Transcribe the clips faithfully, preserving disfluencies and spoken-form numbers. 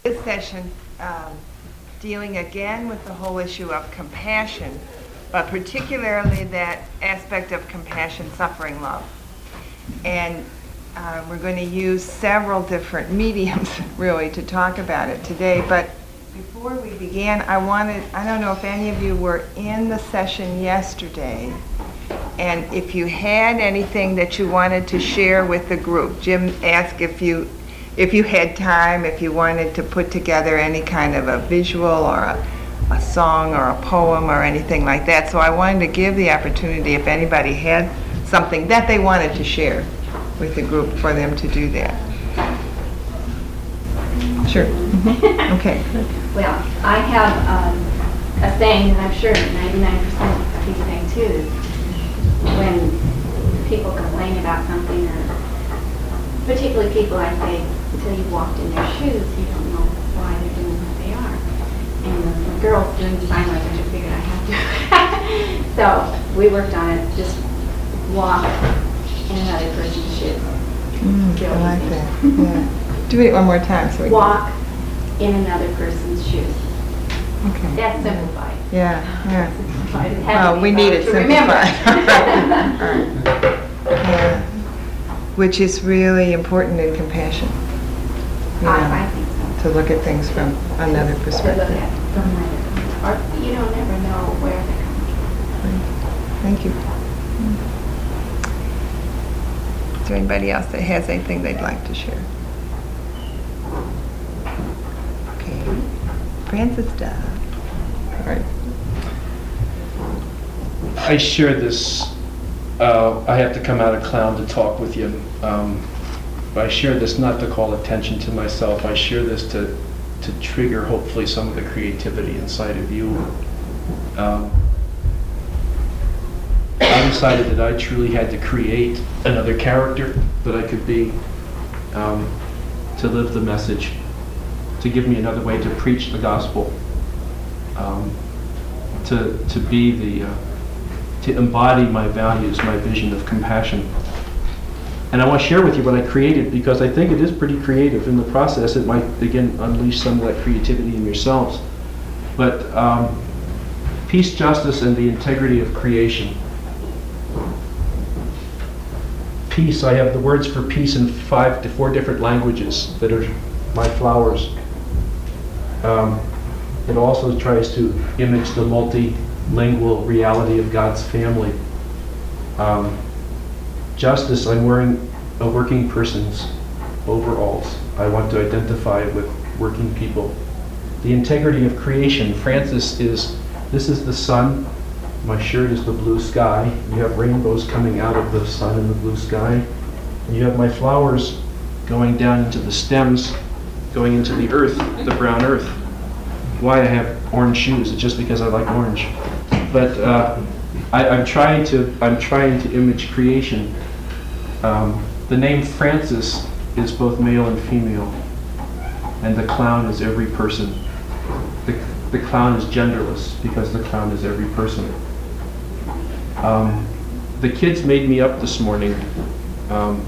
this session um, dealing again with the whole issue of compassion, but particularly that aspect of compassion, suffering, love. And uh, we're going to use several different mediums, really, to talk about it today. But before we began, I wanted, I don't know if any of you were in the session yesterday, and if you had anything that you wanted to share with the group. Jim asked if you if you had time, if you wanted to put together any kind of a visual or a, a song or a poem or anything like that. So I wanted to give the opportunity, if anybody had something that they wanted to share with the group, for them to do that. Sure. Mm-hmm. Okay. Well, I have um, a saying that I'm sure ninety-nine percent of people think too, is when people complain about something, or particularly people, I say, until you've walked in their shoes, you don't know why they're doing what they are. And the, the girls doing sign language, I figured I had to. So we worked on it, just walk in another person's shoes. Mm, I like that. Yeah. Do it one more time. So we walk in another person's shoes. Okay. That's simplified. Yeah, yeah. Simplified. It has to Oh, be we need hard it to remember. simplified. All right. Yeah. Which is really important in compassion. You know, I, I think so. to look at things from another To look perspective. at from another, or you don't ever know where they're coming from. Thank you. Is there anybody else that has anything they'd like to share? Okay. Francis Duff. All right. I share this, uh, I have to come out of clown to talk with you. Um, I share this not to call attention to myself. I share this to, to trigger hopefully some of the creativity inside of you. Um, I decided that I truly had to create another character that I could be, um, to live the message, to give me another way to preach the gospel, um, to, to be the, uh, to embody my values, my vision of compassion. And I want to share with you what I created, because I think it is pretty creative. In the process, it might, again, unleash some of that creativity in yourselves. But um, peace, justice, and the integrity of creation. Peace, I have the words for peace in five to four different languages that are my flowers. Um, it also tries to image the multilingual reality of God's family. Um, Justice, I'm wearing a working person's overalls. I want to identify with working people. The integrity of creation. Francis is, this is the sun. My shirt is the blue sky. You have rainbows coming out of the sun and the blue sky. And you have my flowers going down into the stems, going into the earth, the brown earth. Why I have orange shoes? It's just because I like orange. But uh, I, I'm trying to, I'm trying to image creation. Um, the name Francis is both male and female, and the clown is every person. The, the clown is genderless because the clown is every person. Um, the kids made me up this morning. Um,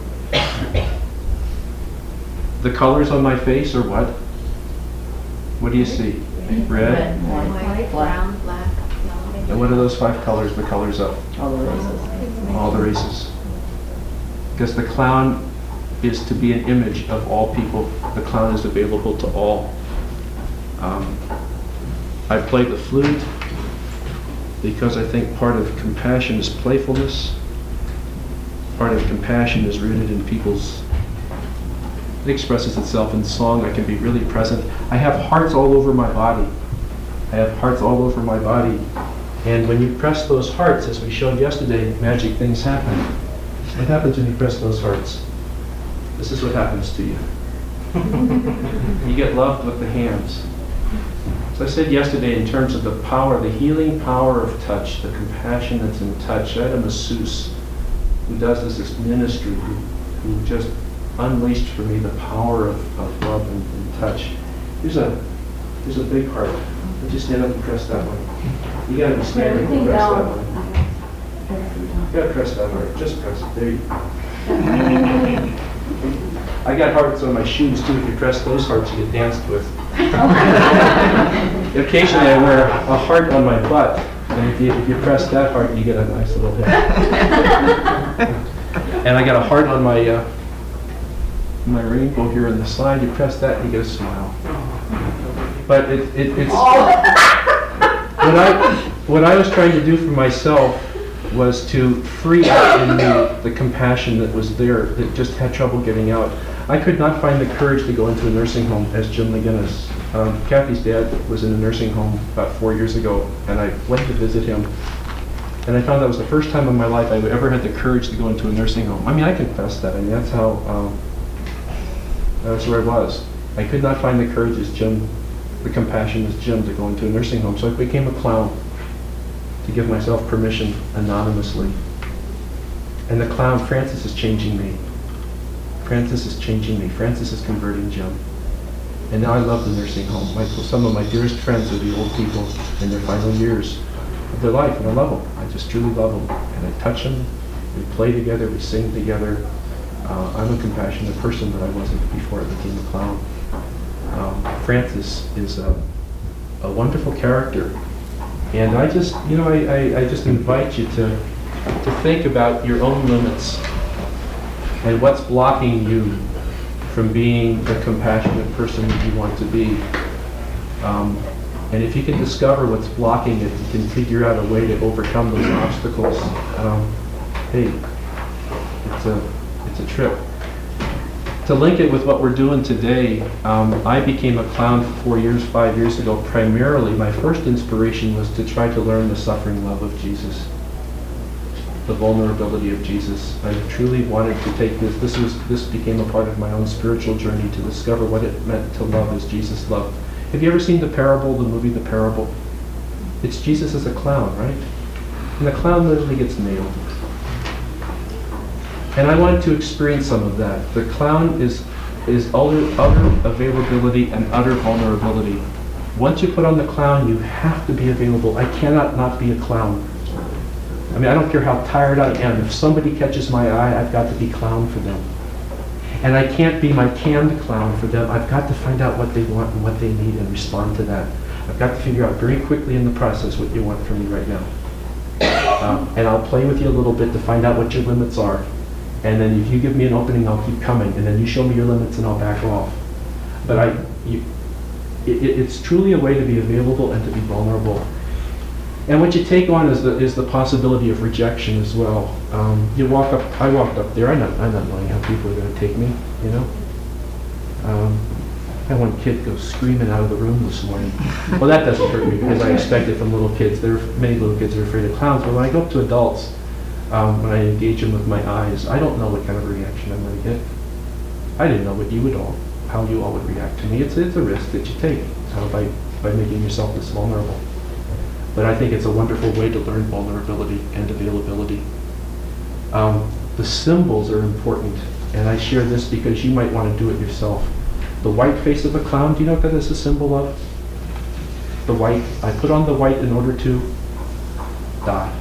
the colors on my face are what? What do you see? Red? Red, white, brown, black, yellow. And what are those five colors, the colors of? All the races. All the races. Because the clown is to be an image of all people. The clown is available to all. Um, I play the flute because I think part of compassion is playfulness. Part of compassion is rooted in people's, it expresses itself in song. I can be really present. I have hearts all over my body. I have hearts all over my body. And when you press those hearts, as we showed yesterday, magic things happen. What happens when you press those hearts? This is what happens to you. You get loved with the hands. So I said yesterday, in terms of the power, the healing power of touch, the compassion that's in touch, I had a masseuse who does this, this ministry, who, who just unleashed for me the power of, of love and, and touch. Here's a, here's a big heart. Would you stand up and press that one? You gotta be standing and press that one. You gotta press that hard. Just press it. There you go. I got hearts on my shoes too. If you press those hearts, you get danced with. Occasionally I wear a heart on my butt, and if you, if you press that heart, you get a nice little hit. And I got a heart on my uh, my rainbow here on the side. You press that, and you get a smile. But it, it, it's what I what I was trying to do for myself was to free out in me the compassion that was there that just had trouble getting out. I could not find the courage to go into a nursing home as Jim McGinnis. Um, Kathy's dad was in a nursing home about four years ago, and I went to visit him. And I found that was the first time in my life I ever had the courage to go into a nursing home. I mean, I confess that. I mean, that's how, um, that's where I was. I could not find the courage as Jim, the compassion as Jim to go into a nursing home. So I became a clown to give myself permission anonymously. And the clown, Francis, is changing me. Francis is changing me. Francis is converting Jim. And now I love the nursing home. My, some of my dearest friends are the old people in their final years of their life, and I love them. I just truly love them. And I touch them. We play together. We sing together. Uh, I'm a compassionate person that I wasn't before I became a clown. Um, Francis is a, a wonderful character. And I just, you know, I, I, I just invite you to, to think about your own limits and what's blocking you from being the compassionate person that you want to be. Um, and if you can discover what's blocking it, you can figure out a way to overcome those obstacles. Um, hey, it's a, it's a trip. To link it with what we're doing today, um, I became a clown four years, five years ago. Primarily, my first inspiration was to try to learn the suffering love of Jesus, the vulnerability of Jesus. I truly wanted to take this. This was this became a part of my own spiritual journey to discover what it meant to love as Jesus loved. Have you ever seen The Parable, the movie The Parable? It's Jesus as a clown, right? And the clown literally gets nailed. And I wanted to experience some of that. The clown is is utter, utter availability and utter vulnerability. Once you put on the clown, you have to be available. I cannot not be a clown. I mean, I don't care how tired I am. If somebody catches my eye, I've got to be clown for them. And I can't be my canned clown for them. I've got to find out what they want and what they need and respond to that. I've got to figure out very quickly in the process what you want from me right now. Um, and I'll play with you a little bit to find out what your limits are. And then if you give me an opening, I'll keep coming. And then you show me your limits and I'll back off. But I, you, it, it's truly a way to be available and to be vulnerable. And what you take on is the is the possibility of rejection as well. Um, you walk up, I walked up there, I'm not, I'm not knowing how people are going to take me, you know. Um, I had one kid go screaming out of the room this morning. Well, that doesn't hurt me because I expect it from little kids. There are many little kids that are afraid of clowns. But when I go up to adults, um, when I engage them with my eyes, I don't know what kind of reaction I'm going to get. I didn't know what you would all, how you all would react to me. It's it's a risk that you take uh, by by making yourself this vulnerable. But I think it's a wonderful way to learn vulnerability and availability. Um, the symbols are important, and I share this because you might want to do it yourself. The white face of a clown, do you know what that is a symbol of? The white. I put on the white in order to die.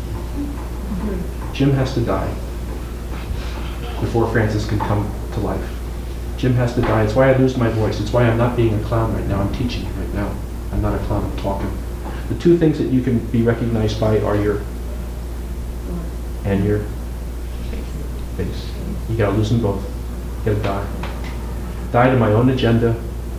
Jim has to die before Francis can come to life. Jim has to die. It's why I lose my voice. It's why I'm not being a clown right now. I'm teaching right now. I'm not a clown, I'm talking. The two things that you can be recognized by are your and your face. You gotta lose them both. You gotta die. Die to my own agenda,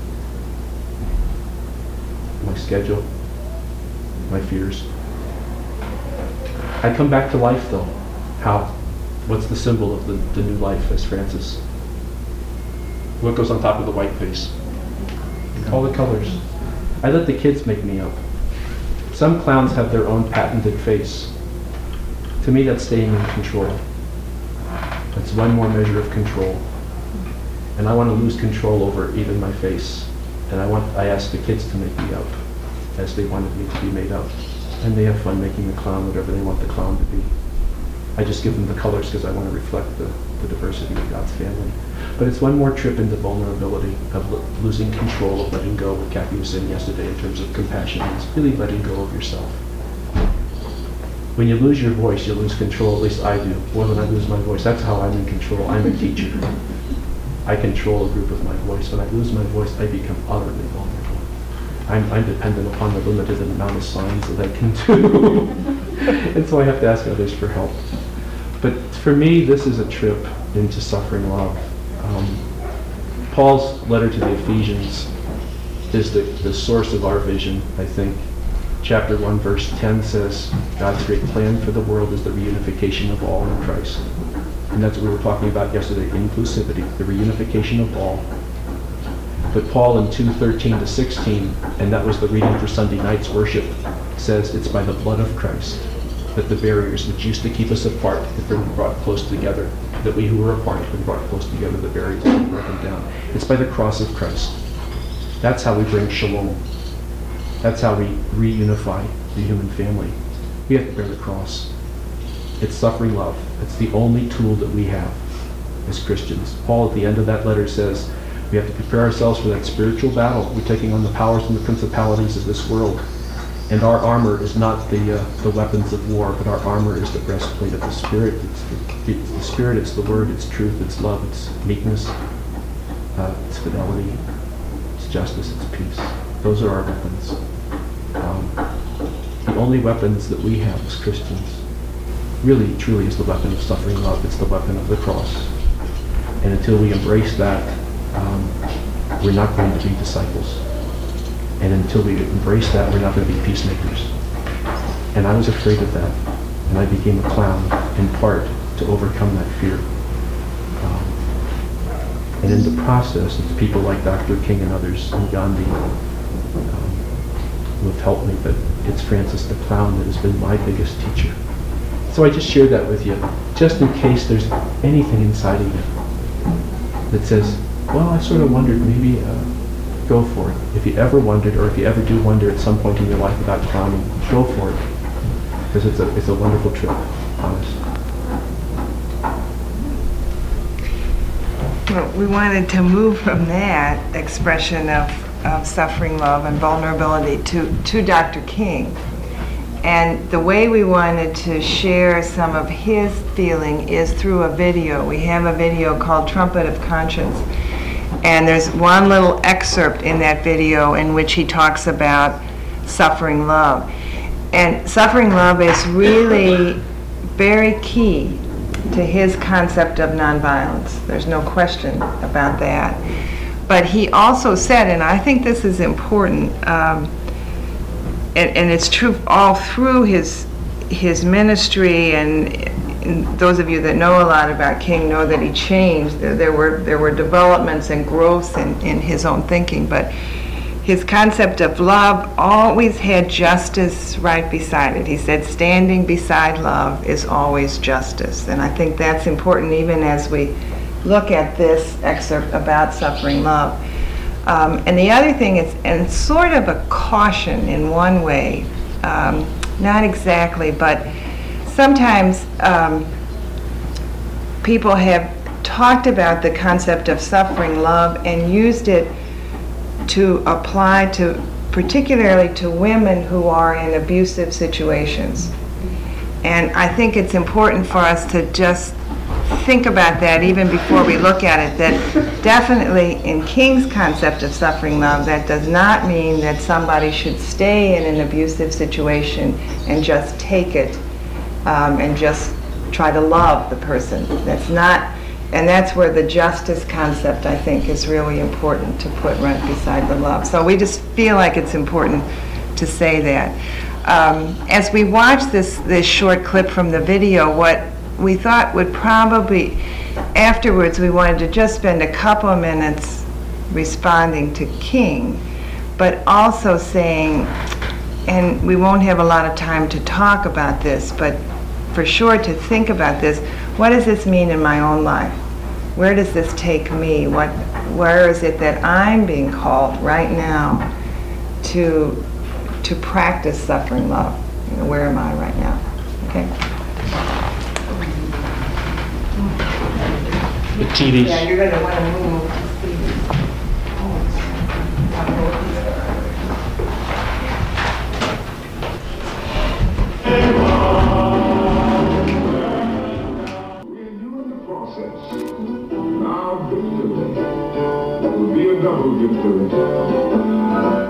my schedule, my fears. I come back to life though. How? What's the symbol of the, the new life as Francis? What goes on top of the white face? All the colors. I let the kids make me up. Some clowns have their own patented face. To me, that's staying in control. That's one more measure of control. And I want to lose control over even my face. And I want, I ask the kids to make me up as they wanted me to be made up. And they have fun making the clown whatever they want the clown to be. I just give them the colors because I want to reflect the, the diversity of God's family. But it's one more trip into vulnerability of lo- losing control, of letting go, what Kathy was saying yesterday in terms of compassion. It's really letting go of yourself. When you lose your voice, you lose control, at least I do. Boy, when I lose my voice, that's how I'm in control. I'm a teacher. I control a group with my voice. When I lose my voice, I become utterly vulnerable. I'm, I'm dependent upon the limited amount of signs that I can do. And so I have to ask others for help. But for me, this is a trip into suffering love. Um, Paul's letter to the Ephesians is the, the source of our vision, I think. Chapter one, verse ten says, God's great plan for the world is the reunification of all in Christ. And that's what we were talking about yesterday, inclusivity, the reunification of all. But Paul in two thirteen to sixteen, and that was the reading for Sunday night's worship, says it's by the blood of Christ that the barriers which used to keep us apart have been brought close together, that we who were apart have been brought close together, the barriers have been broken down. It's by the cross of Christ. That's how we bring shalom. That's how we reunify the human family. We have to bear the cross. It's suffering love. It's the only tool that we have as Christians. Paul at the end of that letter says, we have to prepare ourselves for that spiritual battle. We're taking on the powers and the principalities of this world. And our armor is not the uh, the weapons of war, but our armor is the breastplate of the Spirit. It's the, it's the Spirit, it's the Word, it's truth, it's love, it's meekness, uh, it's fidelity, it's justice, it's peace. Those are our weapons. Um, the only weapons that we have as Christians really, truly is the weapon of suffering love. It's the weapon of the cross. And until we embrace that, um, we're not going to be disciples. And until we embrace that, we're not going to be peacemakers. And I was afraid of that. And I became a clown, in part, to overcome that fear. Um, and in the process, it's people like Doctor King and others, and Gandhi, um, who have helped me, but it's Francis the Clown that has been my biggest teacher. So I just shared that with you, just in case there's anything inside of you that says, well, I sort of wondered, maybe uh, go for it. If you ever wondered, or if you ever do wonder at some point in your life about clowning, go for it. Because it's a, it's a wonderful trip, honest. Well, we wanted to move from that expression of, of suffering love and vulnerability to, to Doctor King. And the way we wanted to share some of his feeling is through a video. We have a video called Trumpet of Conscience. And there's one little excerpt in that video in which he talks about suffering love. And suffering love is really very key to his concept of nonviolence. There's no question about that. But he also said, and I think this is important, um, and, and it's true all through his his ministry, and, and those of you that know a lot about King know that he changed. There, there were there were developments and growths in, in his own thinking, but his concept of love always had justice right beside it. He said, standing beside love is always justice. And I think that's important even as we look at this excerpt about suffering love. Um, and the other thing is, and sort of a caution in one way, um, not exactly, but sometimes um, people have talked about the concept of suffering love and used it to apply to, particularly to women who are in abusive situations. And I think it's important for us to just think about that even before we look at it, that definitely in King's concept of suffering love, that does not mean that somebody should stay in an abusive situation and just take it um, and just try to love the person. That's not, and that's where the justice concept, I think, is really important to put right beside the love. So we just feel like it's important to say that. Um, as we watch this, this short clip from the video, what we thought would probably, afterwards, we wanted to just spend a couple of minutes responding to King, but also saying, and we won't have a lot of time to talk about this, but for sure to think about this, what does this mean in my own life? Where does this take me? What, where is it that I'm being called right now to, to practice suffering love? You know, where am I right now? Okay. The T Vs. Yeah, you're going to want to move. Now, know you do.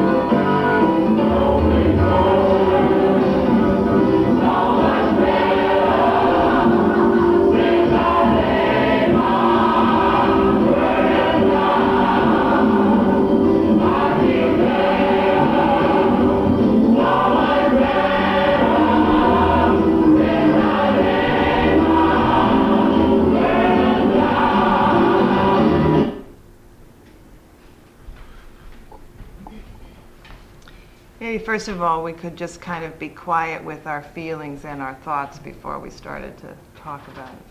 Maybe first of all, we could just kind of be quiet with our feelings and our thoughts before we started to talk about it.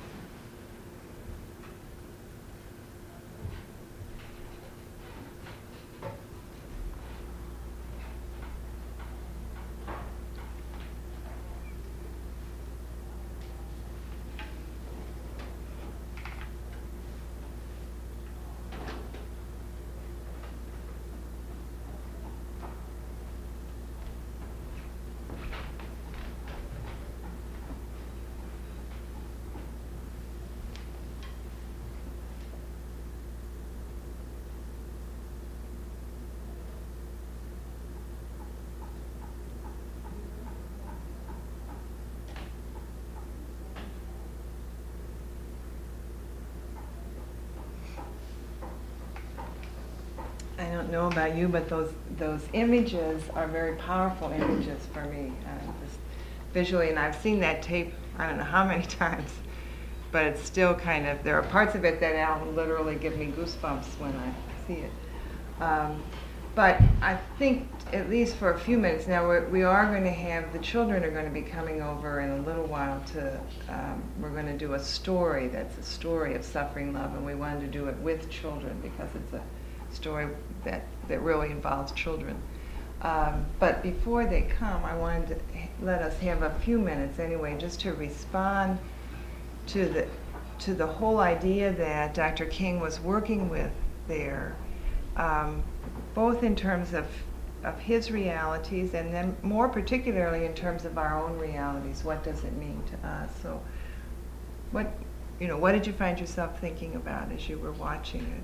I don't know about you, but those those images are very powerful images for me, uh, just visually. And I've seen that tape I don't know how many times, but it's still kind of, there are parts of it that now literally give me goosebumps when I see it. Um, but I think, at least for a few minutes now, we're, we are going to have, the children are going to be coming over in a little while to, um, we're going to do a story that's a story of suffering love, and we wanted to do it with children because it's a story that, that really involves children. Um, but before they come, I wanted to let us have a few minutes anyway, just to respond to the, to the whole idea that Doctor King was working with there, um, both in terms of, of his realities and then more particularly in terms of our own realities. What does it mean to us? So what, you know, what did you find yourself thinking about as you were watching it?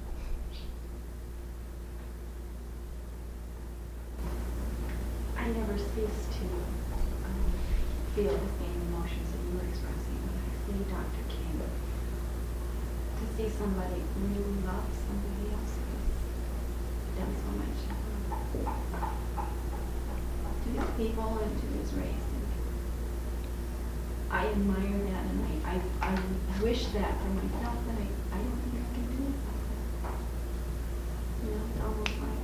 I never cease to um, feel the same emotions that you were expressing when I see Doctor King. To see somebody really love somebody else who's done so much to his people and to his race. And I admire that, and I, I, I wish that for myself, but I, I don't think I can do it like that. You know, it's almost like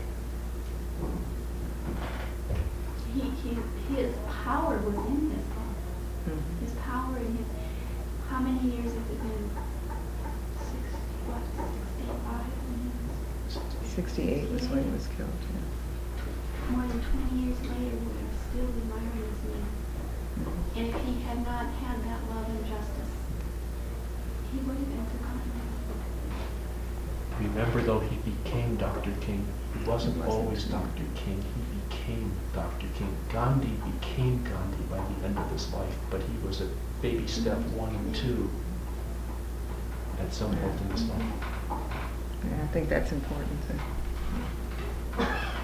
He, he, his power was in his love. Mm-hmm. His power in his, how many years has it been? Six, what, sixty-five? sixty-eight was when he was killed, yeah. More than twenty years later, we are still admiring this man. Mm-hmm. And if he had not had that love and justice, he would have been forgotten. Remember, though, he became Doctor King. He wasn't, he wasn't always Doctor King. He became Doctor King. Gandhi became Gandhi by the end of his life, but he was at baby step one and two at some point in his life. Yeah, I think that's important too.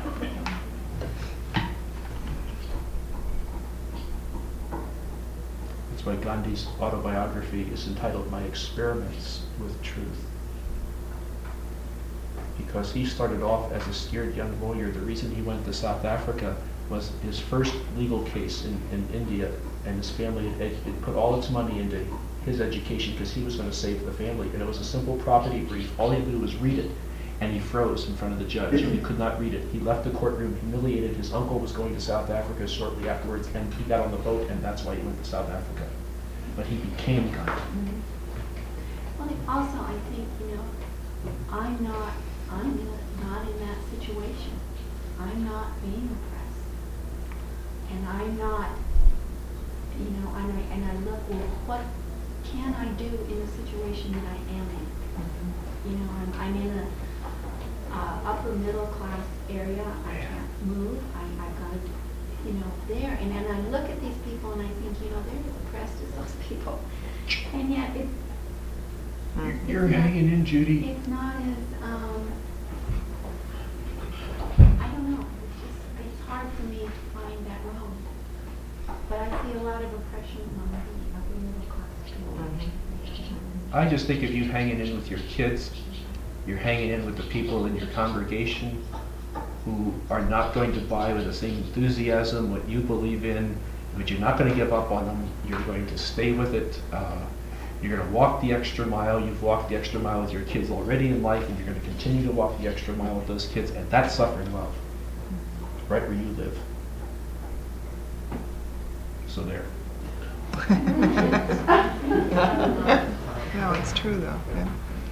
That's why Gandhi's autobiography is entitled My Experiments with Truth. Because he started off as a scared young lawyer. The reason he went to South Africa was his first legal case in, in India, and his family had, had put all its money into his education because he was going to save the family. And it was a simple property brief. All he had to do was read it, and he froze in front of the judge. He could not read it. He left the courtroom humiliated. His uncle was going to South Africa shortly afterwards, and he got on the boat, and that's why he went to South Africa. But he became Gandhi. Mm-hmm. Well, also, I think, you know, I'm not I'm not in that situation. I'm not being oppressed. And I'm not, you know, and I, and I look, well, what can I do in a situation that I am in? Mm-hmm. You know, I'm, I'm in a uh, upper middle class area. I can't move. I, I've got to, you know, there. And then I look at these people and I think, you know, they're as oppressed as those people. And yet it's, You're, you're hanging in, Judy. It's not as, um, but I see a lot of oppression among the upper middle class people. I just think of you hanging in with your kids, you're hanging in with the people in your congregation who are not going to buy with the same enthusiasm what you believe in, but you're not going to give up on them. You're going to stay with it. Uh, you're going to walk the extra mile. You've walked the extra mile with your kids already in life, and you're going to continue to walk the extra mile with those kids, and that's suffering love, right where you live. So there. No, it's true though. Yeah.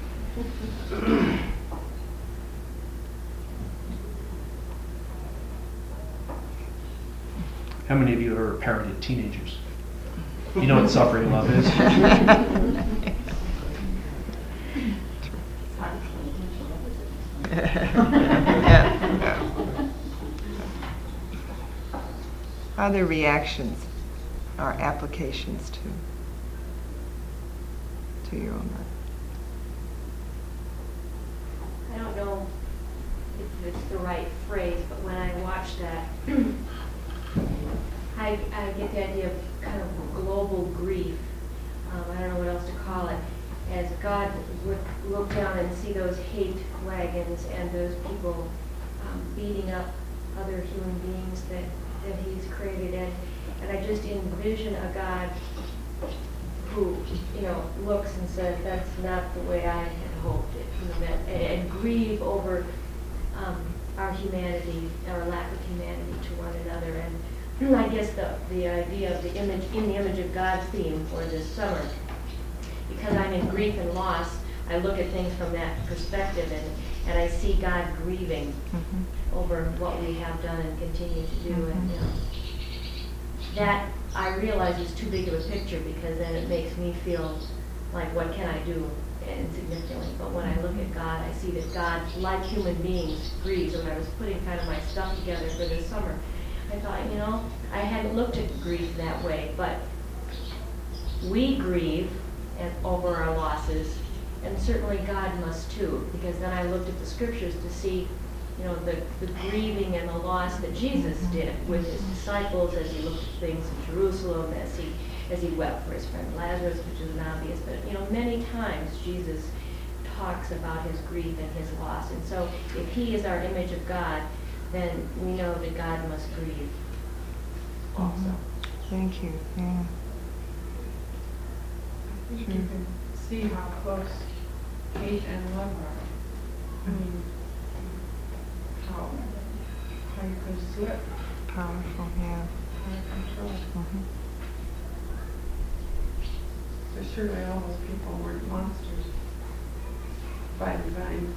How many of you have ever parented teenagers? You know what suffering love is? Yeah, yeah. Other reactions are applications to to your own life. I don't know if it's the right phrase, but when I watch that, I, I get the idea of kind of global grief. Um, I don't know what else to call it. As God would look down and see those hate wagons and those people um, beating up other human beings that, that He's created, and, and I just envision a God who, you know, looks and says, that's not the way I had hoped it, you know, that, and, and grieve over um, our humanity, our lack of humanity to one another. And I guess the, the idea of the image, in the image of God theme for this summer, because I'm in grief and loss, I look at things from that perspective, and, and I see God grieving Mm-hmm. over what we have done and continue to do. Mm-hmm. And you know, that I realize is too big of a picture, because then it makes me feel like, what can I do insignificantly? But when I look at God, I see that God, like human beings, grieves. And when I was putting kind of my stuff together for this summer, I thought, you know, I hadn't looked at grief that way, but we grieve and over our losses, and certainly God must too, because then I looked at the scriptures to see, you know, the, the grieving and the loss that Jesus did with His disciples as He looked at things in Jerusalem, as He as He wept for His friend Lazarus, which is an obvious, but, you know, many times Jesus talks about His grief and His loss. And so if He is our image of God, then we know that God must grieve also. Thank you. Yeah. I think you can see how close hate and love are. I mean, how, how you can slip Powerful. Yeah. out of control. Mm-hmm. So surely all those people weren't monsters by design.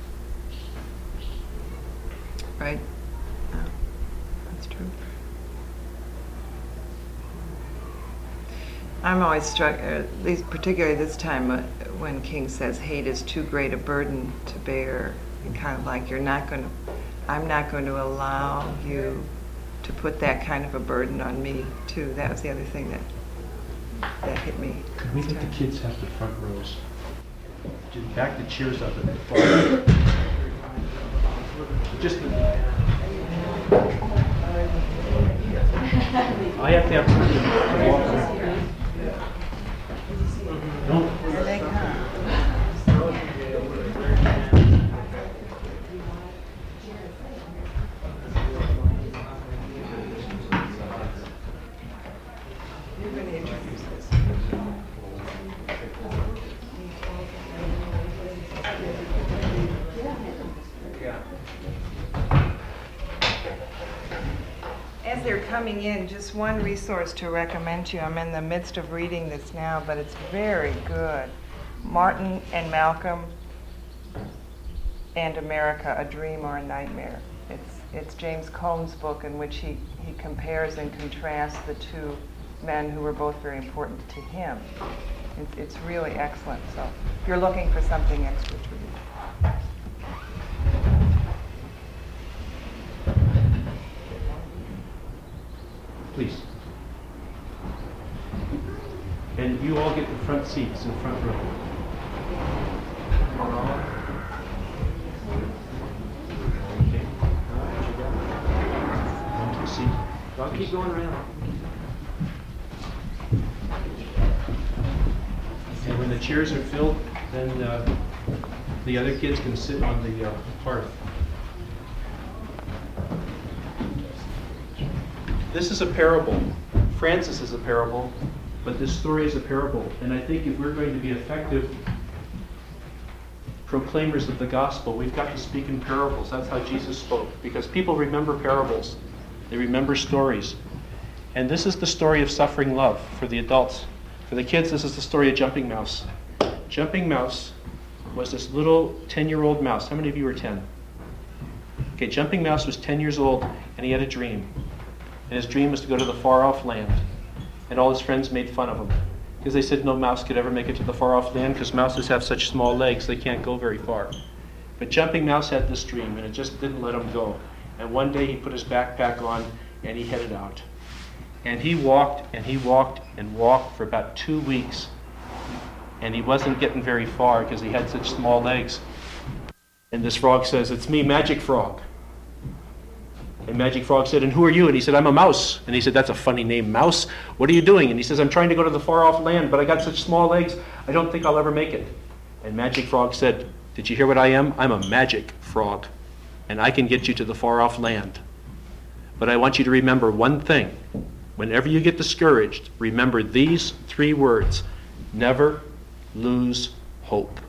Right. Yeah. That's true. I'm always struck, at least particularly this time, uh, when King says hate is too great a burden to bear. And kind of like, you're not going to, I'm not going to allow you to put that kind of a burden on me too. That was the other thing that that hit me. Could we this let the time. kids have the front rows? Just back the chairs up a bit farther. Just the... I have to have permission to walk around. No. Here they come. You're going to introduce this. As they're coming in, just one resource to recommend to you. I'm in the midst of reading this now, but it's very good. Martin and Malcolm and America, A Dream or a Nightmare. It's it's James Combs' book, in which he, he compares and contrasts the two men who were both very important to him. It's, it's really excellent. So if you're looking for something extra to read. Please. And you all get the front seats in front row. Okay. One to the seat. I'll keep going around. the chairs are filled, then uh, the other kids can sit on the uh, hearth. This is a parable. Francis is a parable, but this story is a parable. And I think if we're going to be effective proclaimers of the gospel, we've got to speak in parables. That's how Jesus spoke, because people remember parables. They remember stories. And this is the story of suffering love for the adults. For the kids, this is the story of Jumping Mouse. Jumping Mouse was this little ten-year-old mouse. How many of you are ten? Okay, Jumping Mouse was ten years old, and he had a dream. And his dream was to go to the far-off land. And all his friends made fun of him, because they said no mouse could ever make it to the far-off land, because mouses have such small legs, they can't go very far. But Jumping Mouse had this dream, and it just didn't let him go. And one day he put his backpack on, and he headed out. And he walked, and he walked, and walked for about two weeks. And he wasn't getting very far, because he had such small legs. And this frog says, "It's me, Magic Frog." And Magic Frog said, "And who are you?" And he said, "I'm a mouse." And he said, "That's a funny name, mouse. What are you doing?" And he says, "I'm trying to go to the far-off land, but I got such small legs, I don't think I'll ever make it." And Magic Frog said, "Did you hear what I am? I'm a magic frog, and I can get you to the far-off land. But I want you to remember one thing. Whenever you get discouraged, remember these three words: never lose hope."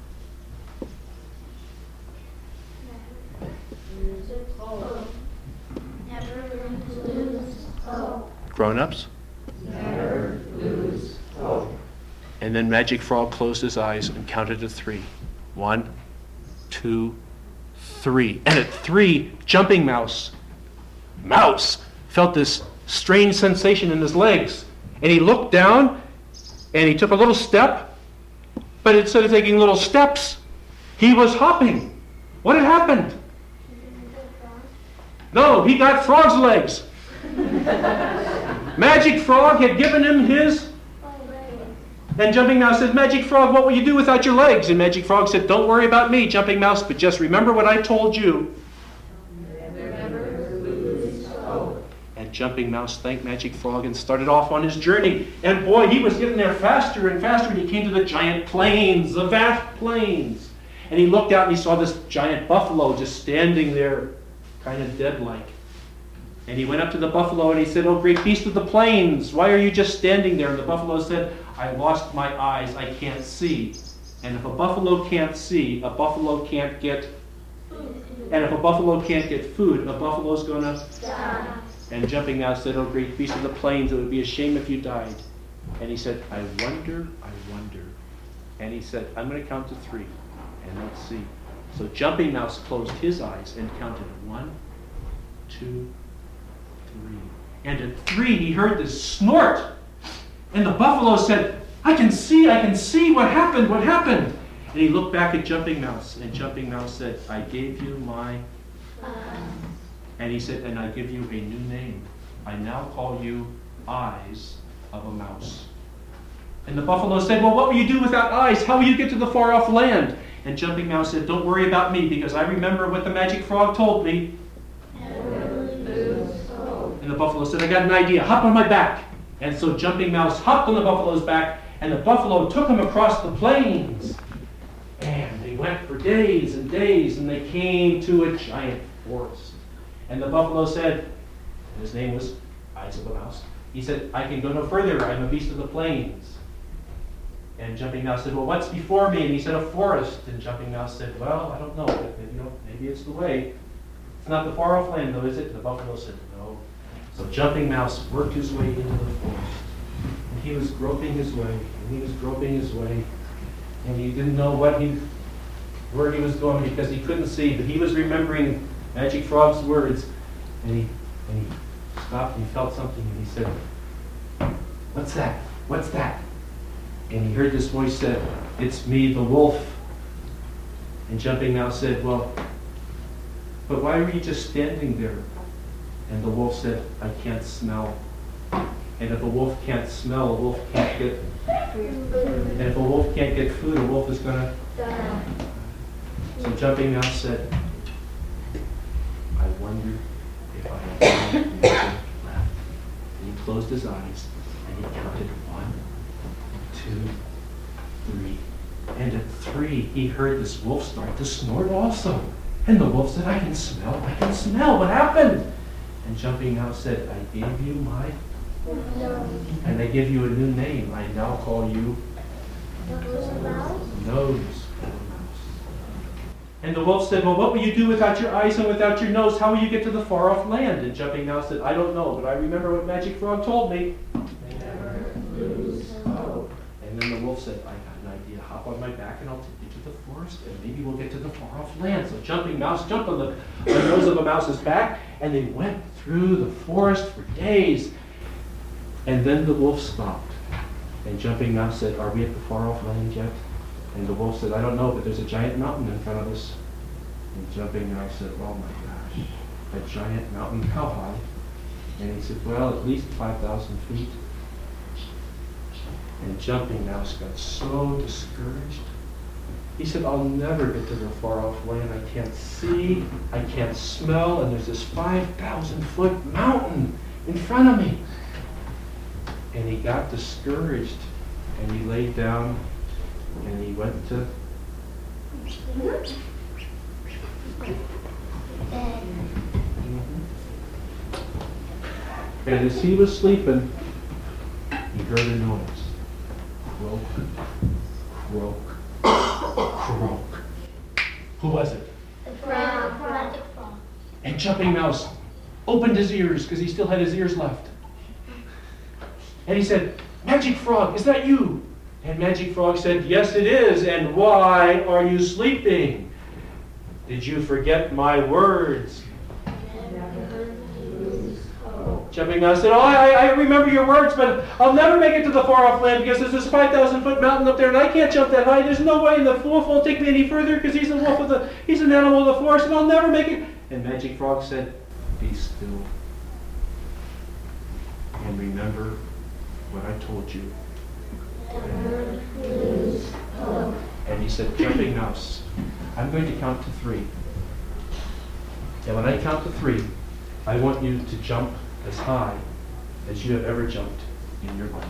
Grown-ups? Never lose hope. And then Magic Frog closed his eyes and counted to three. One, two, three. And at three, Jumping Mouse, Mouse, felt this strange sensation in his legs. And he looked down, and he took a little step, but instead of taking little steps, he was hopping. What had happened? No, he got frog's legs. Magic Frog had given him his. And Jumping Mouse said, "Magic Frog, what will you do without your legs?" And Magic Frog said, "Don't worry about me, Jumping Mouse, but just remember what I told you." Never lose hope. And Jumping Mouse thanked Magic Frog and started off on his journey. And boy, he was getting there faster and faster, and he came to the giant plains, the vast plains. And he looked out and he saw this giant buffalo just standing there, kind of dead-like. And he went up to the buffalo and he said, "Oh, great beast of the plains, why are you just standing there?" And the buffalo said, "I lost my eyes, I can't see. And if a buffalo can't see, a buffalo can't get And if a buffalo can't get food, a buffalo's going to die." And Jumping Mouse said, "Oh, great beast of the plains, it would be a shame if you died." And he said, "I wonder, I wonder." And he said, "I'm going to count to three, and let's see." So Jumping Mouse closed his eyes and counted one, two, three. And at three, he heard this snort. And the buffalo said, "I can see, I can see. What happened? What happened?" And he looked back at Jumping Mouse, and Jumping Mouse said, "I gave you my..." And he said, "And I give you a new name. I now call you Eyes of a Mouse." And the buffalo said, "Well, what will you do without eyes? How will you get to the far-off land?" And Jumping Mouse said, "Don't worry about me, because I remember what the Magic Frog told me." And the buffalo said, "I got an idea. Hop on my back." And so Jumping Mouse hopped on the buffalo's back, and the buffalo took him across the plains. And they went for days and days, and they came to a giant forest. And the buffalo said, and his name was Eyes of a Mouse, he said, "I can go no further. I'm a beast of the plains." And Jumping Mouse said, "Well, what's before me?" And he said, "A forest." And Jumping Mouse said, "Well, I don't know. Maybe, you know, maybe it's the way. It's not the far-off land, though, is it?" The buffalo said, "No." So Jumping Mouse worked his way into the forest. And he was groping his way, and he was groping his way. And he didn't know what he, where he was going, because he couldn't see, but he was remembering Magic Frog's words. And he, and he stopped and he felt something, and he said, "What's that? What's that?" And he heard this voice said, "It's me, the wolf." And Jumping Mouse said, "Well, but why were you just standing there?" And the wolf said, "I can't smell. And if a wolf can't smell, a wolf can't get And if a wolf can't get food, a wolf is going to die." So Jumping Mouse said, "I wonder if I have anything left." And he closed his eyes and he counted one, two, three. And at three, he heard this wolf start to snort also. And the wolf said, I can smell, I can smell, what happened? And Jumping Mouse said, I gave you my, and I give you a new name. I now call you Nose. And the wolf said, well, what will you do without your eyes and without your nose? How will you get to the far off land? And Jumping Mouse said, I don't know, but I remember what Magic Frog told me. And then the wolf said, I got an idea. Hop on my back and I'll take you to the forest and maybe we'll get to the far off land. So Jumping Mouse jumped on the, the nose of a mouse's back and they went through the forest for days. And then the wolf stopped. And Jumping Mouse said, are we at the far off land yet? And the wolf said, I don't know, but there's a giant mountain in front of us. And Jumping Mouse said, oh my gosh, a giant mountain, how high? And he said, well, at least five thousand feet. And Jumping Mouse got so discouraged. He said, I'll never get to the far off land. I can't see, I can't smell, and there's this five thousand foot mountain in front of me. And he got discouraged, and he laid down, and he went to and as he was sleeping, he heard a noise. Croak, croak, croak. Who was it? The frog, magic frog. And Jumping Mouse opened his ears, because he still had his ears left. And he said, Magic Frog, is that you? And Magic Frog said, yes it is, and why are you sleeping? Did you forget my words? Jumping Mouse said, oh, I, I remember your words, but I'll never make it to the far off land because there's this five thousand foot mountain up there and I can't jump that high. There's no way, and the wolf won't take me any further because he's a wolf of the, he's an animal of the forest and I'll never make it. And Magic Frog said, be still. And remember what I told you. And he said, Jumping Mouse, I'm going to count to three. And when I count to three, I want you to jump as high as you have ever jumped in your life.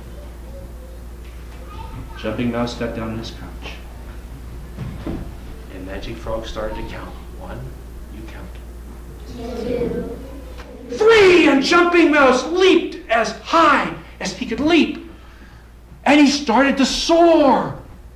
Jumping Mouse got down on his couch. And Magic Frog started to count. One, you count. Two. Three! And Jumping Mouse leaped as high as he could leap. And he started to soar.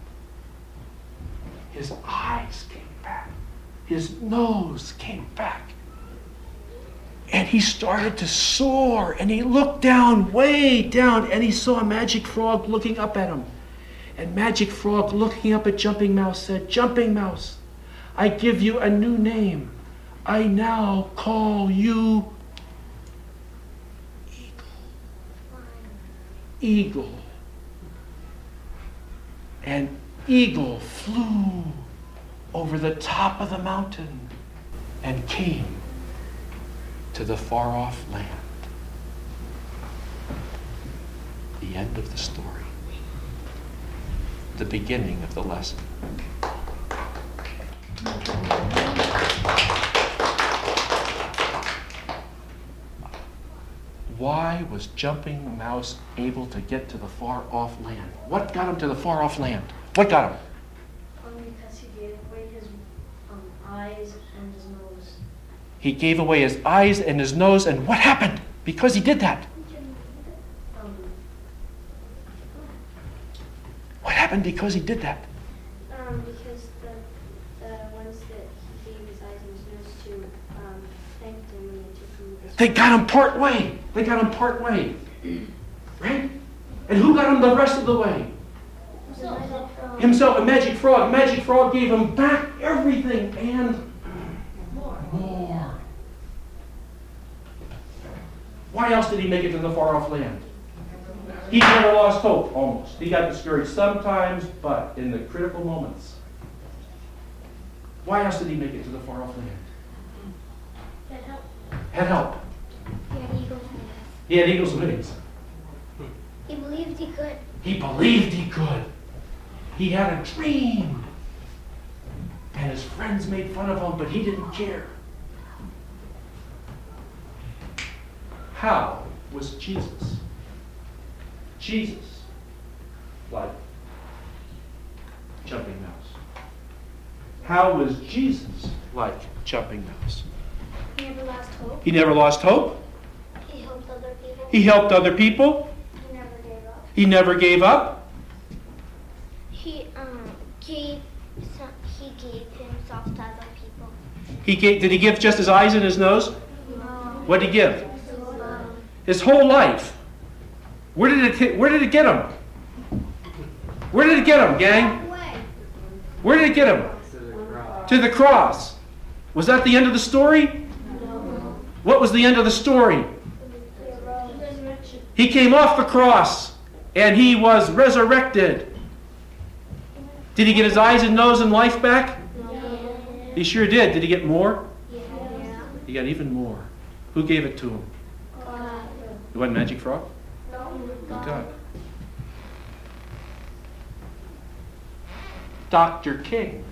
His eyes came back. His nose came back. And he started to soar. And he looked down, way down, and he saw a Magic Frog looking up at him. And Magic Frog, looking up at Jumping Mouse, said, Jumping Mouse, I give you a new name. I now call you Eagle. And Eagle flew over the top of the mountain and came to the far-off land. The end of the story. The beginning of the lesson. Why was Jumping Mouse able to get to the far-off land? What got him to the far-off land? What got him? Um, because he gave away his um, eyes and his nose. He gave away his eyes and his nose, and what happened because he did that? Um, What happened because he did that? um, because the, the ones that he gave his eyes and his nose to um, thanked him when they took him this They got him part way. They got him part way. Right? And who got him the rest of the way? Himself, a Magic Frog. Magic Frog gave him back everything and more. more. Why else did he make it to the far-off land? He never lost hope, almost. He got discouraged sometimes, but in the critical moments. Why else did he make it to the far-off land? That helped. Had help. He had eagle's wings. He had eagle's wings. He believed he could. He believed he could. He had a dream. And his friends made fun of him, but he didn't care. How was Jesus? Jesus, like jumping mouse? How was Jesus like jumping mouse? He never lost hope. He never lost hope. He helped other people. He helped other people. He never gave up. He never gave up. He um gave some, he gave himself to other people. He gave, did he give just his eyes and his nose? No. What did he give? Love. His whole life. Where did it hit, where did it get him? Where did it get him, gang? Where did it get him? To the cross. Was that the end of the story? No. What was the end of the story? He came off the cross and he was resurrected. Did he get his eyes and nose and life back? No. He sure did. Did he get more? Yeah. He got even more. Who gave it to him? God. It wasn't Magic Frog? No. God. Doctor King.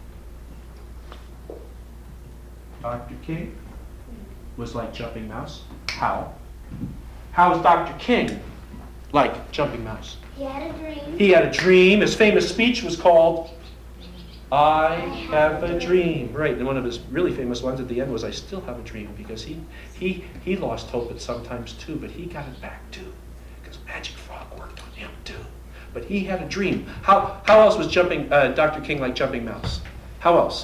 Doctor King was like Jumping Mouse. How? How was Doctor King like Jumping Mouse? He had a dream. He had a dream. His famous speech was called, I have a dream. Right, and one of his really famous ones at the end was, I still have a dream, because he he he lost hope at sometimes too, but he got it back too, because Magic Frog worked on him too. But he had a dream. How how else was jumping uh, Doctor King like Jumping Mouse? How else?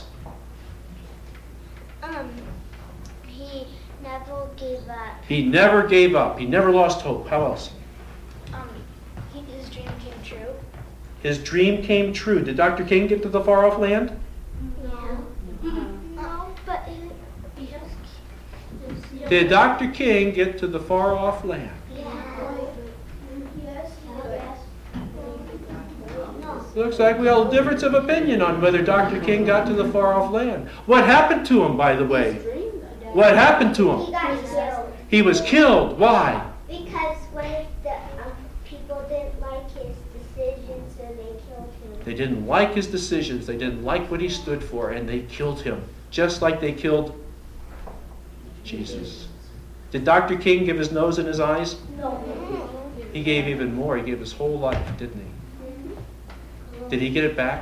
Um, he never gave up. He never gave up. He never lost hope. How else? Um, he, his dream came true. His dream came true. Did Doctor King get to the far off land? No. No, but he, he just. Did Doctor King get to the far off land? Yeah. Yes. Yes. No. Looks like we have a difference of opinion on whether Doctor King got to the far off land. What happened to him, by the way? What happened to He him? got killed. He was killed. Why? Because what if the um, people didn't like his decisions, so they killed him? They didn't like his decisions. They didn't like what he stood for, and they killed him. Just like they killed Jesus. Did Doctor King give his nose and his eyes? No. He gave even more. He gave his whole life, didn't he? Did he get it back?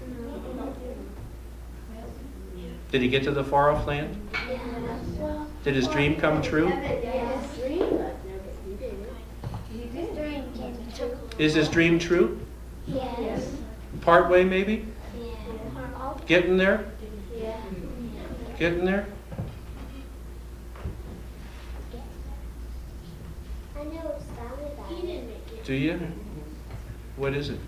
Did he get to the far off land? Did his dream come true? Yes. His dream came true. Is his dream true? Yes. Part way, maybe? Yeah. Getting there? Yeah. Getting there? I know it's family that he didn't make it. Do you? What is it?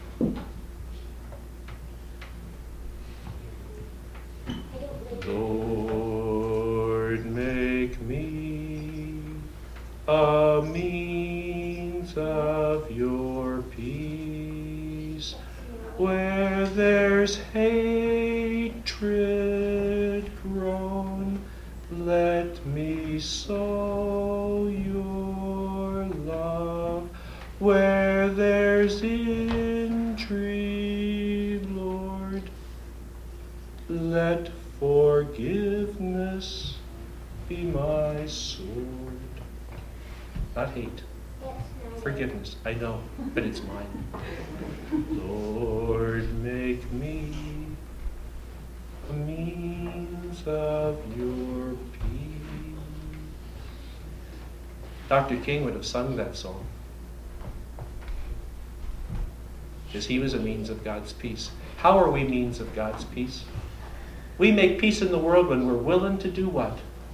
I don't make it. Lord, make me a means of your peace, where there's hatred grown, let me sow your love. Where there's intrigue, Lord, let forgiveness be my sword. Not hate. Yes, no. Forgiveness. I know, but it's mine. Lord, make me a means of your peace. Doctor King would have sung that song, because he was a means of God's peace. How are we means of God's peace? We make peace in the world when we're willing to do what?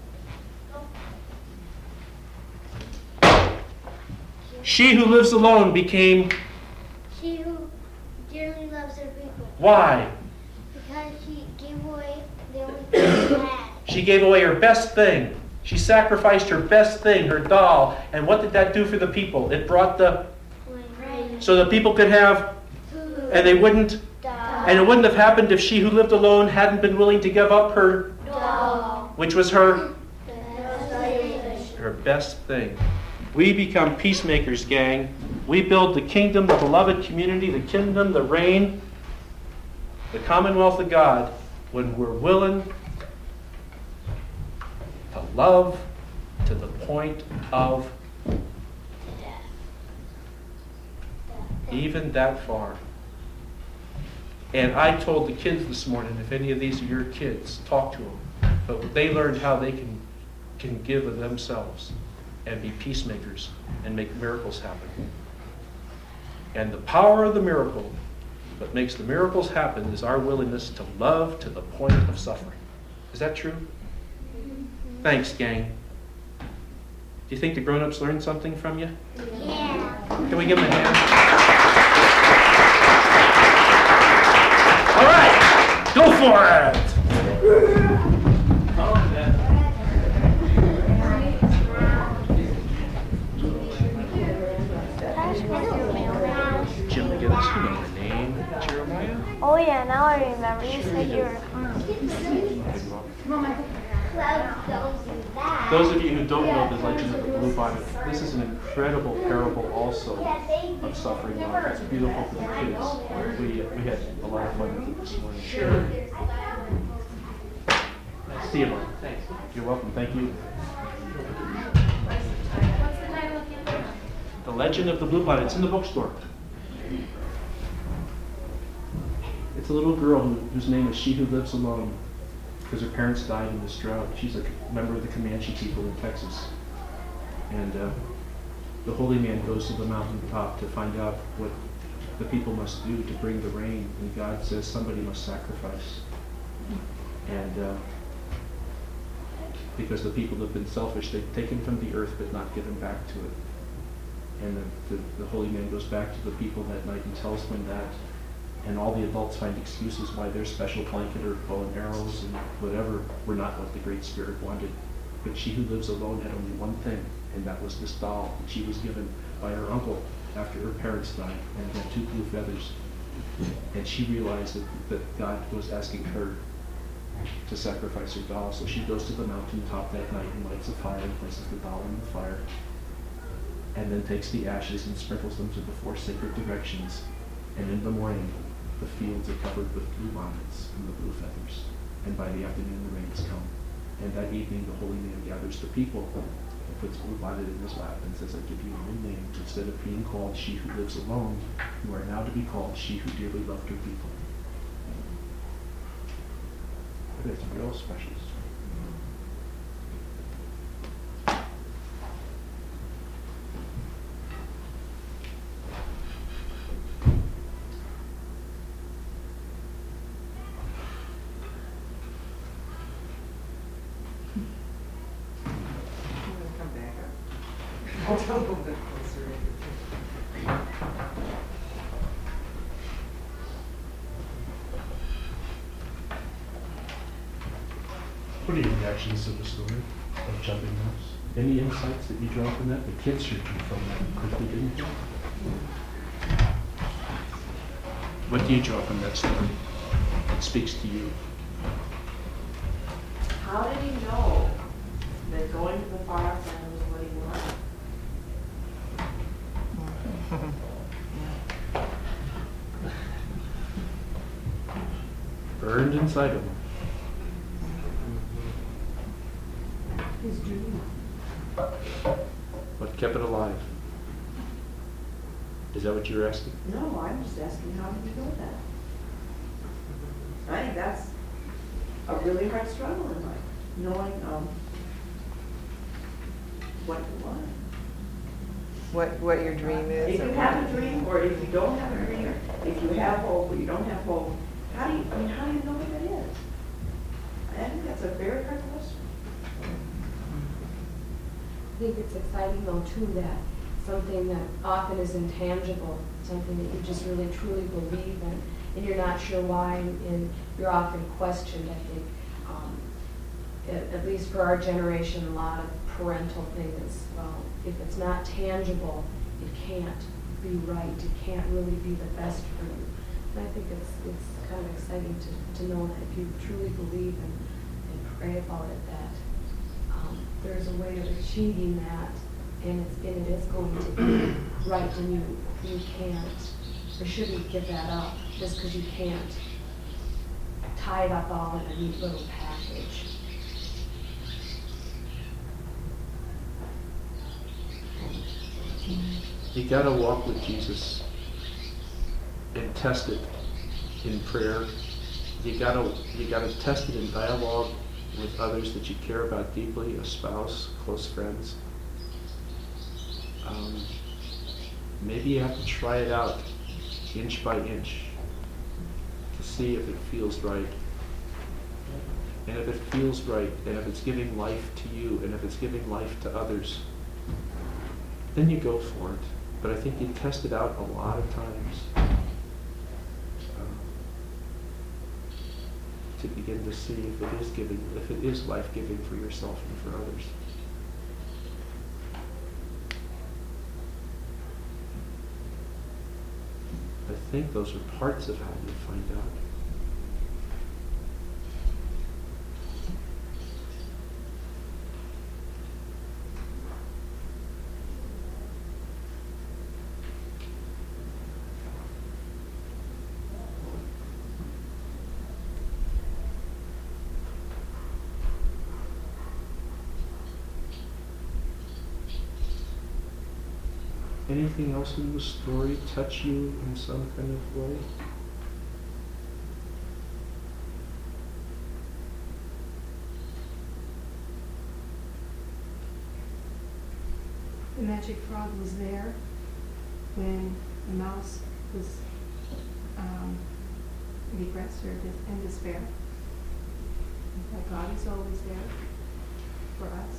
She who lives alone became... She who dearly loves her people. Why? Because she gave away the only thing she had. She gave away her best thing. She sacrificed her best thing, her doll. And what did that do for the people? It brought the... Right. So the people could have... Food. And they wouldn't... Dog. And it wouldn't have happened if she who lived alone hadn't been willing to give up her... Dog. Which was her... Best. Her best thing. We become peacemakers, gang. We build the kingdom, the beloved community, the kingdom, the reign, the commonwealth of God, when we're willing to love to the point of even that far. And I told the kids this morning, if any of these are your kids, talk to them. But they learned how they can, can give of themselves and be peacemakers and make miracles happen. And the power of the miracle, what makes the miracles happen, is our willingness to love to the point of suffering. Is that true? Thanks, gang. Do you think the grown-ups learned something from you? Yeah. Can we give them a hand? All right, go for it. Jim, to get us, you know the name, Jeremiah? Oh yeah, now I remember. You said you were. Those of you who don't know the legend of the Blue Bonnet, this is an incredible parable also of suffering love. It's beautiful for the kids. We, we had a lot of fun with it this morning. Sure. Nice to see you, Mom. Thanks. You're welcome. Thank you. The Legend of the Blue Bonnet. It's in the bookstore. It's a little girl who, whose name is She Who Lives Alone, because her parents died in this drought. She's a member of the Comanche people in Texas. And uh, the holy man goes to the mountaintop to find out what the people must do to bring the rain. And God says somebody must sacrifice. And uh, because the people have been selfish, they've taken from the earth but not given back to it. And the, the, the holy man goes back to the people that night and tells them that. And all the adults find excuses why their special blanket or bow and arrows and whatever were not what the Great Spirit wanted. But she who lives alone had only one thing, and that was this doll that she was given by her uncle after her parents died, and had two blue feathers. And she realized that, that God was asking her to sacrifice her doll. So she goes to the mountaintop that night and lights a fire and places the doll in the fire, and then takes the ashes and sprinkles them to the four sacred directions. And in the morning, the fields are covered with blue bonnets and the blue feathers. And by the afternoon, the rains come. And that evening, the holy man gathers the people and puts blue bonnet in his lap and says, I give you a new name. Instead of being called She Who Lives Alone, you are now to be called She Who Dearly Loved Her People. It's real special. What are your reactions to the story of Jumping Mouse? Any insights that you draw from that? The kids should come from that quickly, didn't you? What do you draw from that story? It speaks to you. How did he know that going to the forest land was what he wanted? Burned inside of him. His dream. What kept it alive? Is that what you were asking? No, I'm just asking, how did he know that? I think that's a really hard struggle in life, knowing um, what you want. What, what your dream is. If or you what- have a dream, or if you don't have a dream, if you have hope, or you don't have hope, how do you, I mean, how do you know what that is? I think that's a very hard question. I think it's exciting though too that something that often is intangible, something that you just really truly believe in, and you're not sure why, and you're often questioned. I think, um, at, at least for our generation, a lot of parental things. Well, if it's not tangible, it can't be right. It can't really be the best for you. And I think it's it's kind of exciting to to know that if you truly believe and, and pray about it, that um, there's a way of achieving that, and it's and it is going to be right, and you you can't or shouldn't give that up just because you can't tie it up all in a neat little package. You gotta walk with Jesus and test it in prayer. You gotta, you gotta test it in dialogue with others that you care about deeply, a spouse, close friends. Um, maybe you have to try it out inch by inch to see if it feels right. And if it feels right, and if it's giving life to you, and if it's giving life to others, then you go for it. But I think you test it out a lot of times um, to begin to see if it is giving, if it is life-giving for yourself and for others. I think those are parts of how you find out. Anything else in the story touch you in some kind of way? The magic frog was there when the mouse was um, depressed or dis- in despair. That God is always there for us.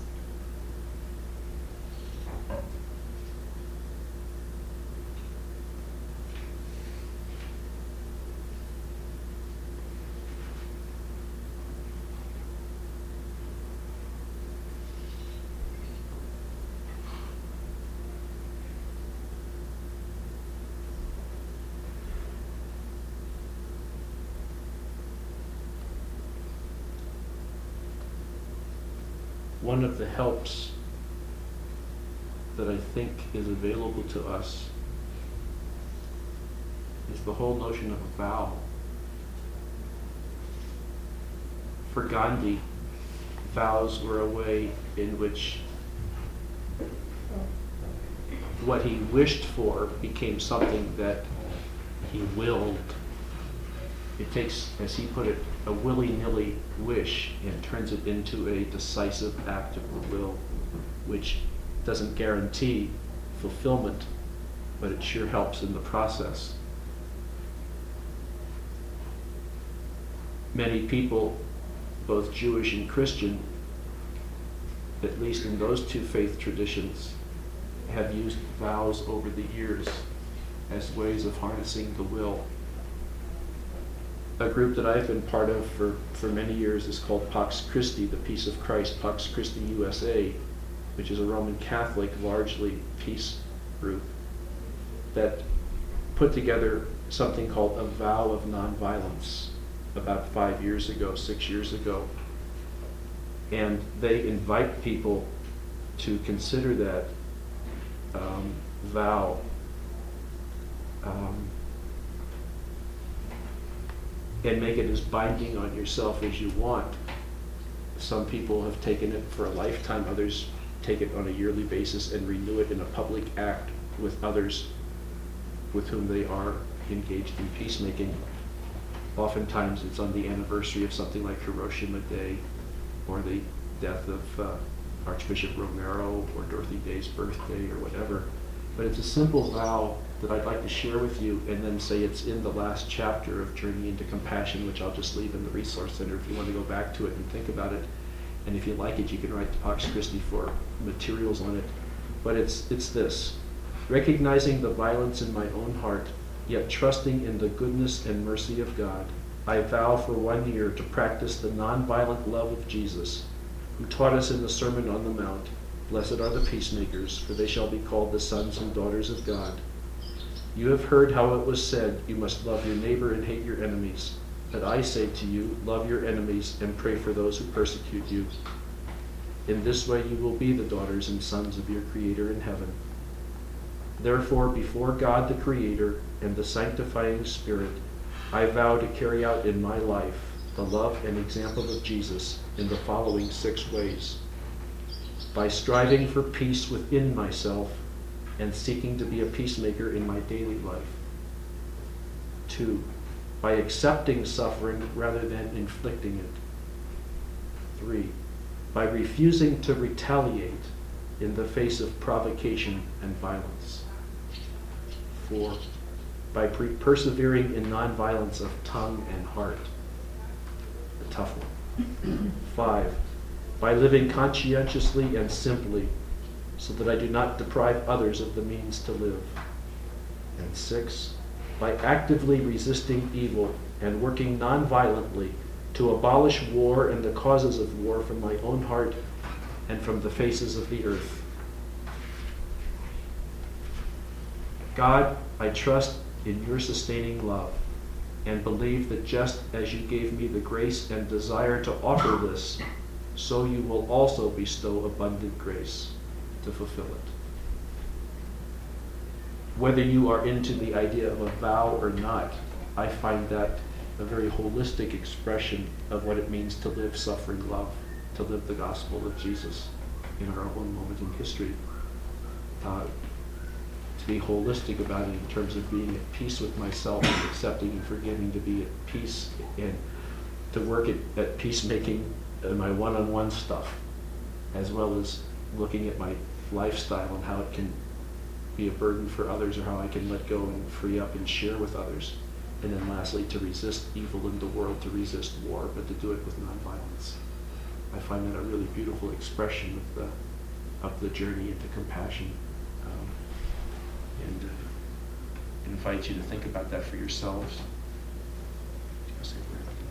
One of the helps that I think is available to us is the whole notion of a vow. For Gandhi, vows were a way in which what he wished for became something that he willed. It takes, as he put it, a willy-nilly wish and turns it into a decisive act of the will, which doesn't guarantee fulfillment, but it sure helps in the process. Many people, both Jewish and Christian, at least in those two faith traditions, have used vows over the years as ways of harnessing the will. A group that I've been part of for, for many years is called Pax Christi, the Peace of Christ, Pax Christi U S A, which is a Roman Catholic, largely peace group that put together something called a vow of nonviolence about five years ago, six years ago. And they invite people to consider that um, vow um, and make it as binding on yourself as you want. Some people have taken it for a lifetime, others take it on a yearly basis and renew it in a public act with others with whom they are engaged in peacemaking. Oftentimes it's on the anniversary of something like Hiroshima Day or the death of uh, Archbishop Romero or Dorothy Day's birthday or whatever. But it's a simple vow that I'd like to share with you and then say it's in the last chapter of Journey into Compassion, which I'll just leave in the Resource Center if you want to go back to it and think about it. And if you like it, you can write to Pax Christi for materials on it. But it's, it's this: recognizing the violence in my own heart, yet trusting in the goodness and mercy of God, I vow for one year to practice the nonviolent love of Jesus, who taught us in the Sermon on the Mount, "Blessed are the peacemakers, for they shall be called the sons and daughters of God." You have heard how it was said, "You must love your neighbor and hate your enemies." But I say to you, love your enemies and pray for those who persecute you. In this way you will be the daughters and sons of your Creator in heaven. Therefore, before God the Creator and the sanctifying Spirit, I vow to carry out in my life the love and example of Jesus in the following six ways. By striving for peace within myself and seeking to be a peacemaker in my daily life. Two, by accepting suffering rather than inflicting it. Three, by refusing to retaliate in the face of provocation and violence. Four, by pre- persevering in nonviolence of tongue and heart. A tough one. Five, by living conscientiously and simply so that I do not deprive others of the means to live. And six, by actively resisting evil and working nonviolently to abolish war and the causes of war from my own heart and from the faces of the earth. God, I trust in your sustaining love and believe that just as you gave me the grace and desire to offer this, so you will also bestow abundant grace to fulfill it. Whether you are into the idea of a vow or not, I find that a very holistic expression of what it means to live suffering love, to live the gospel of Jesus in our own moment in history. Uh, to be holistic about it in terms of being at peace with myself and accepting and forgiving, to be at peace and to work at, at peacemaking in my one-on-one stuff, as well as looking at my lifestyle and how it can be a burden for others or how I can let go and free up and share with others. And then lastly, to resist evil in the world, to resist war, but to do it with nonviolence. I find that a really beautiful expression of the of the journey into compassion. Um, and uh, invite you to think about that for yourselves.